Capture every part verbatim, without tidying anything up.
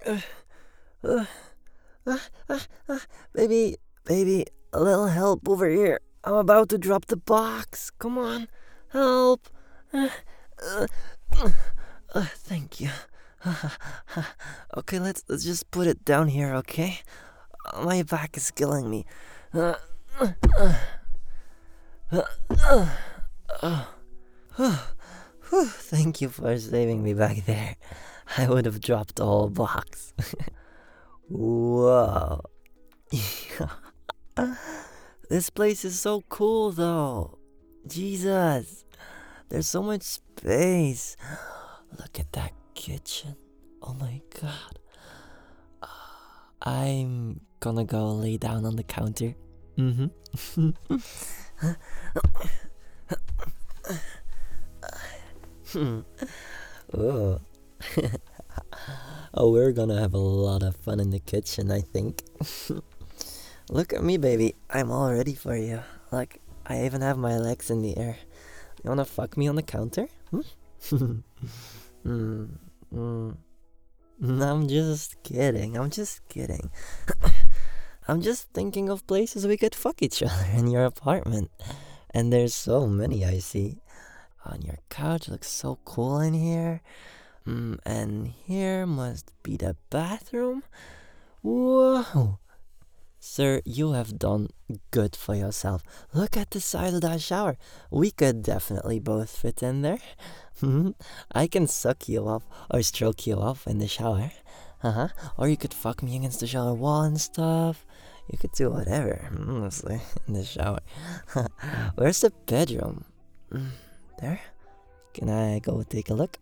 Uh, uh, uh, uh, uh, baby, baby, a little help over here. I'm about to drop the box. Come on, help. Uh, uh, uh, uh, thank you. Okay, let's let's just put it down here, okay? Uh, my back is killing me. Uh, uh, uh, uh, uh, uh, uh, whew, thank you for saving me back there. I would have dropped the whole box. Whoa. This place is so cool though. Jesus. There's so much space. Look at that kitchen. Oh my god. Uh, I'm gonna go lay down on the counter. Mm-hmm. Oh. Oh, we're gonna have a lot of fun in the kitchen, I think. Look at me, baby. I'm all ready for you. Like, I even have my legs in the air. You wanna fuck me on the counter? Hmm? mm, mm. I'm just kidding. I'm just kidding. I'm just thinking of places we could fuck each other in your apartment. And there's so many, I see. On your couch looks so cool in here. Mm, and here must be the bathroom. Whoa. Sir, you have done good for yourself. Look at the size of that shower. We could definitely both fit in there. I can suck you off or stroke you off in the shower. Uh-huh. Or you could fuck me against the shower wall and stuff. You could do whatever, honestly, in the shower. Where's the bedroom? There? Can I go take a look?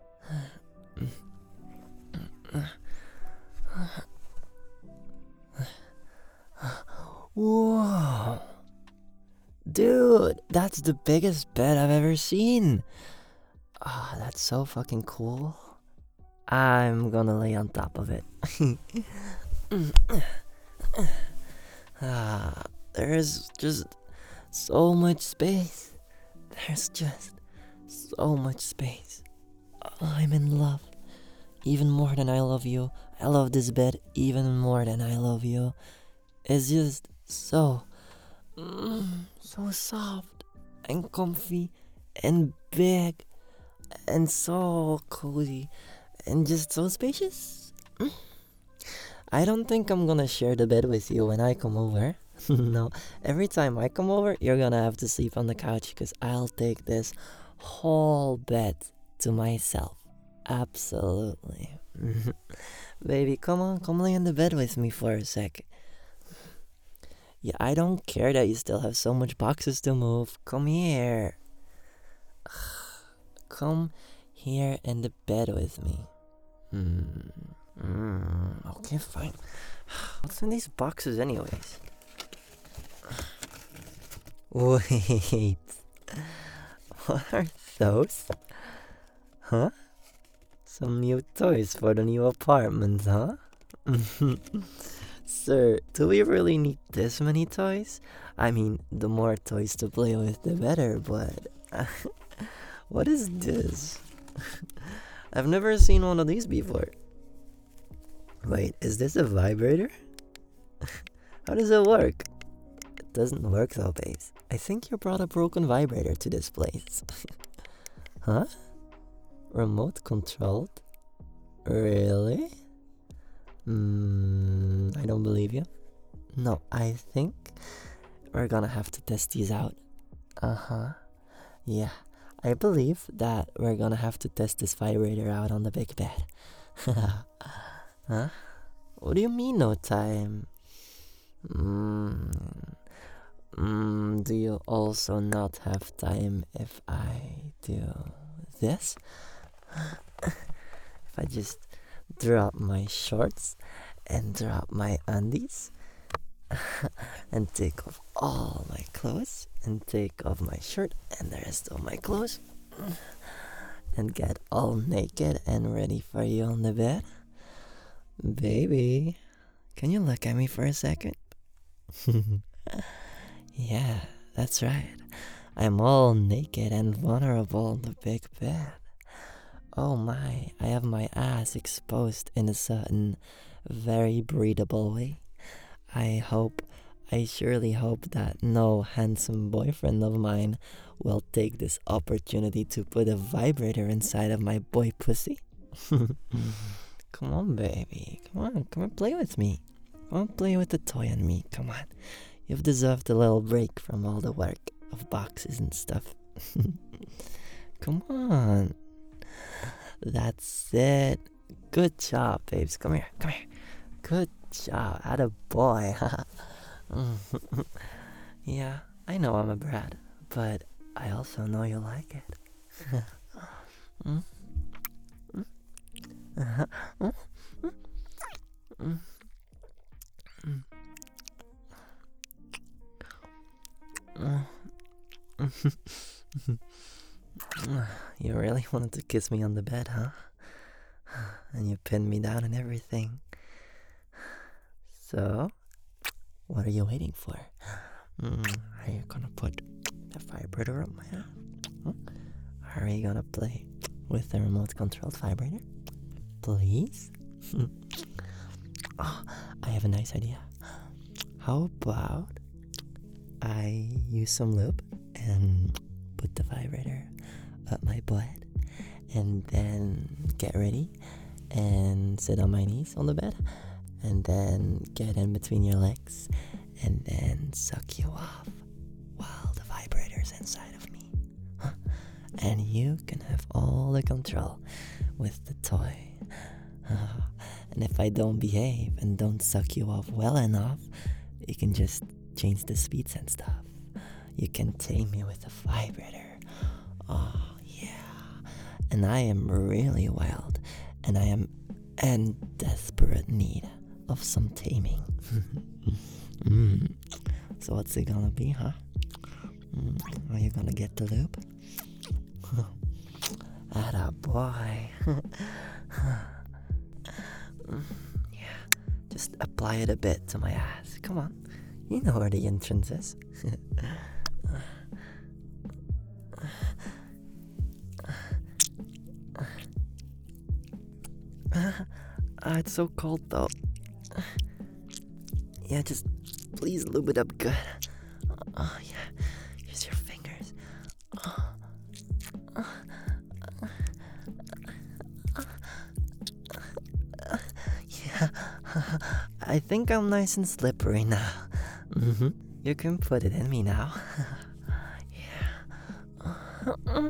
Whoa. Dude, that's the biggest bed I've ever seen. Ah, oh, that's so fucking cool. I'm gonna lay on top of it. Ah, there's just so much space. There's just so much space. I'm in love. Even more than I love you. I love this bed even more than I love you. It's just so, mm, so soft and comfy and big and so cozy and just so spacious. Mm. I don't think I'm gonna share the bed with you when I come over. No, every time I come over, you're gonna have to sleep on the couch because I'll take this whole bed to myself. Absolutely. Baby, come on, come lay in the bed with me for a sec. Yeah, I don't care that you still have so much boxes to move. Come here. Come here in the bed with me. Mm. Mm. Okay, fine. What's in these boxes anyways? Wait. What are those? Huh? Some new toys for the new apartment, huh? Sir, do we really need this many toys? I mean, the more toys to play with, the better, but... what is this? I've never seen one of these before. Wait, is this a vibrator? How does it work? It doesn't work though, babes. I think you brought a broken vibrator to this place. Huh? Remote controlled? Really? Hmm, I don't believe you. No, I think we're gonna have to test these out. Uh-huh. Yeah, I believe that we're gonna have to test this vibrator out on the big bed. Huh? What do you mean no time? Mm, mm, do you also not have time if I do this? If I just drop my shorts and drop my undies and take off all my clothes and take off my shirt and the rest of my clothes and get all naked and ready for you on the bed? Baby, can you look at me for a second? Yeah, that's right. I'm all naked and vulnerable on the big bed. Oh my, I have my ass exposed in a certain very breathable way. I hope, I surely hope that no handsome boyfriend of mine will take this opportunity to put a vibrator inside of my boy pussy. Come on, baby. Come on, come and play with me. Come on, play with the toy on me. Come on. You've deserved a little break from all the work of boxes and stuff. Come on. That's it. Good job, babes. Come here, come here. Good job. Atta boy. Yeah, I know I'm a brat, but I also know you like it. Mm? Mm? Uh-huh. Mm? Mm? Mm? Mm. You really wanted to kiss me on the bed, huh? And you pinned me down and everything. So, what are you waiting for? Mm, are you gonna put the vibrator up my ass? Huh? Are you gonna play with the remote controlled vibrator? Please? Oh, I have a nice idea. How about I use some lube and put the vibrator up my butt and then get ready and sit on my knees on the bed and then get in between your legs and then suck you off while the vibrator's inside of me. Huh? And you can have all the control with the toy. Uh, and if I don't behave and don't suck you off well enough, you can just change the speeds and stuff. You can tame me with a vibrator. Oh, yeah. And I am really wild, and I am in desperate need of some taming. mm. So what's it gonna be, huh? Mm. Are you gonna get the loop? Atta boy. Yeah, just apply it a bit to my ass. Come on. You know where the entrance is. Uh, it's so cold though. Yeah, just please lube it up good. Oh, yeah. Use your fingers. Oh. Yeah. I think I'm nice and slippery now. Mm-hmm. You can put it in me now. Yeah.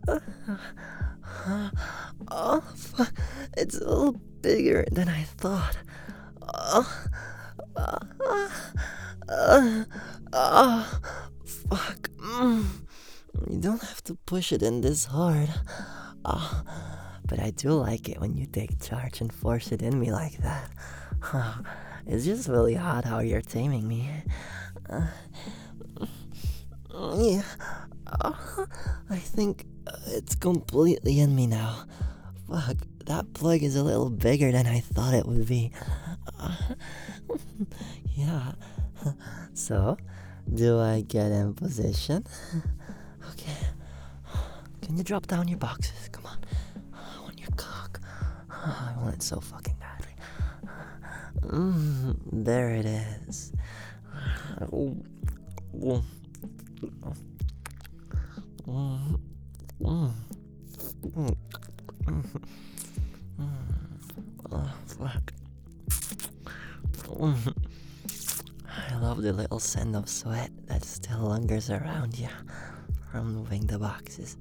Oh, fuck. It's a little bigger than I thought. Oh, uh, uh, uh, fuck. Mm. You don't have to push it in this hard. Uh, but I do like it when you take charge and force it in me like that. Uh, it's just really hot how you're taming me. Uh, yeah. Uh, I think it's completely in me now. Fuck, that plug is a little bigger than I thought it would be. Uh, yeah. So, do I get in position? Okay. Can you drop down your boxes? Come on. I want your cock. I want it so fucking badly. Mm, there it is. Oh. Oh. Oh. Oh. Oh. Oh, fuck. I love the little scent of sweat that still lingers around you from moving the boxes.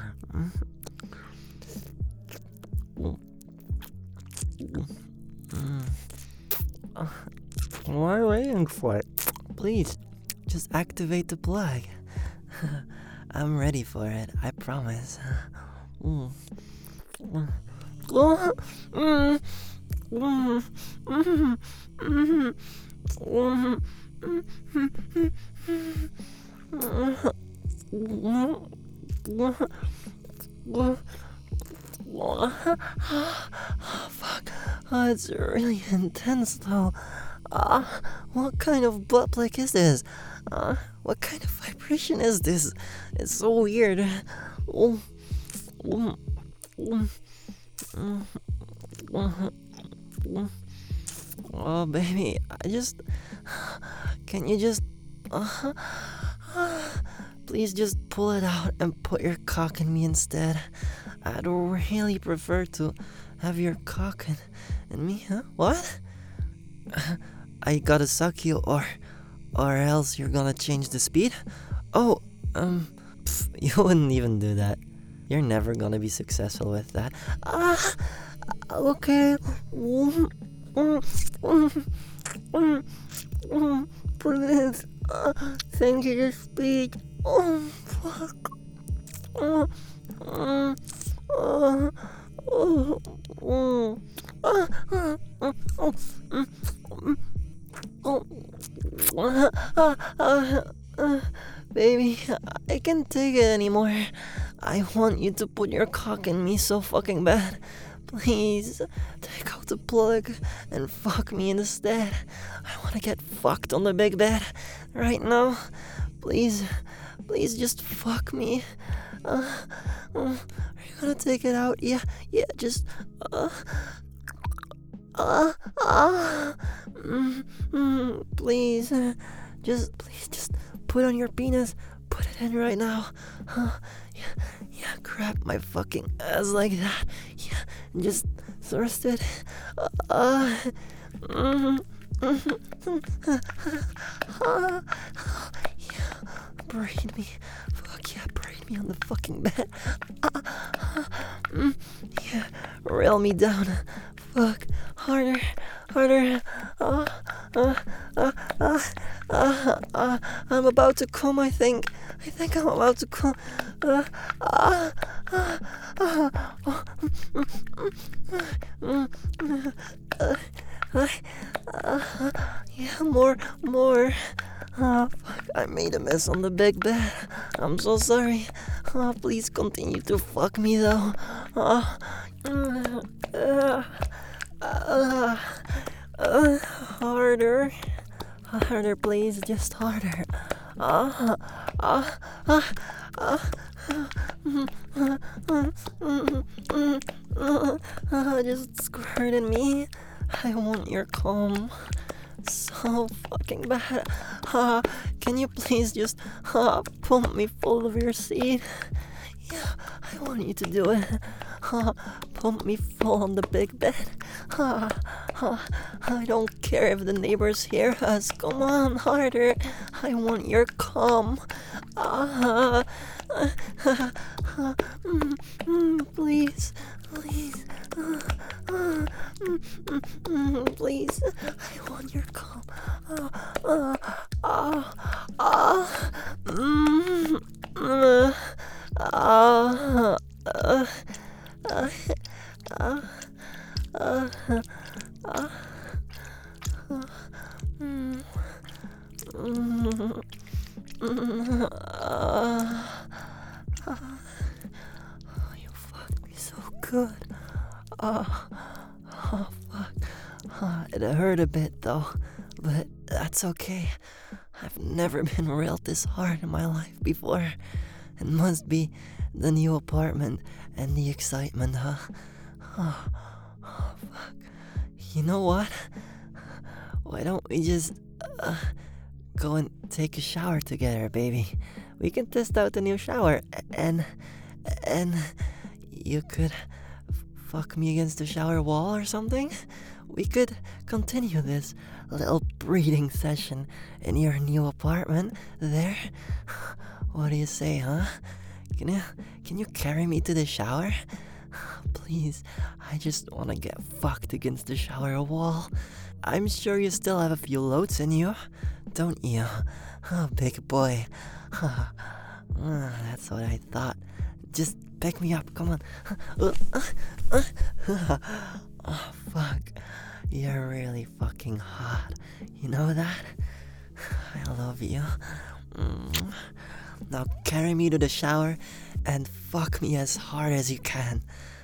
Why are you waiting for it? Please, just activate the plug. I'm ready for it, I promise. Mm. Mm. Mm. Mm. Mm. Mm. Oh, fuck. Oh, it's really intense though. Uh, what kind of butt plug is this? Uh, what kind of vibration is this? It's so weird. Oh, oh, oh. Oh, baby, I just... Can you just... Uh, please just pull it out and put your cock in me instead. I'd really prefer to have your cock in, in me, huh? What? I gotta suck you, or... Or else you're gonna change the speed? Oh, um... Pff, you wouldn't even do that. You're never gonna be successful with that. Ah! Okay. Please. Uh, thank you, your speed. Oh, fuck. Uh, uh, uh, uh, uh, uh, uh, uh, oh, uh, uh, uh, uh, baby, I can't take it anymore. I want you to put your cock in me so fucking bad. Please, take out the plug and fuck me instead. I wanna get fucked on the big bed right now. Please, please just fuck me. Uh, uh, are you gonna take it out? Yeah, yeah, just, uh, uh, uh, mm, mm, please, uh, just, please, just put on your penis. Put it in right now. Uh, yeah, yeah, grab my fucking ass like that. Yeah, just thrust it. Uh, uh, mm, mm, uh, yeah, braid me. Fuck yeah, braid me on the fucking bed. Uh, uh, mm, yeah, rail me down. Fuck, harder, harder. Uh, uh, uh, uh, uh, uh, I'm about to come, I think. I think I'm about to come. Uh, uh, uh, uh, uh, uh, uh, uh, yeah, more, more. Oh, fuck, I made a mess on the big bed. I'm so sorry. Oh, please continue to fuck me, though. Oh, uh, uh, uh, uh, harder. Harder, please, just harder. Ah, ah, ah, ah, ah, just squirt in me. I want your cum so fucking bad. Ah, can you please just ah, pump me full of your seed? Yeah, I want you to do it. Ah, pump me full on the big bed. Ah, ah, I don't care if the neighbors hear us. Come on, harder. I want your cum. Ah, ah, ah, ah, mm, mm, please, please, ah, ah, mm, mm, mm, please. I want your cum. Ah, ah, ah, ah, mm, mm, ah, ah, ah, ah, ah, ah, mm, mm, mm, ah, ah. Oh, you fucked me so good. Oh, oh fuck. Oh, it hurt a bit though, but that's okay. I've never been railed this hard in my life before. It must be the new apartment and the excitement, huh? Oh, oh fuck. You know what? Why don't we just uh, go and take a shower together, baby? We can test out the new shower, and and you could f- fuck me against the shower wall or something. We could continue this little breeding session in your new apartment there. What do you say, huh? Can you can you carry me to the shower? Please, I just want to get fucked against the shower wall. I'm sure you still have a few loads in you, don't you? Oh, big boy. Oh, that's what I thought. Just pick me up, come on. Oh, fuck. You're really fucking hot. You know that? I love you. Now carry me to the shower and fuck me as hard as you can.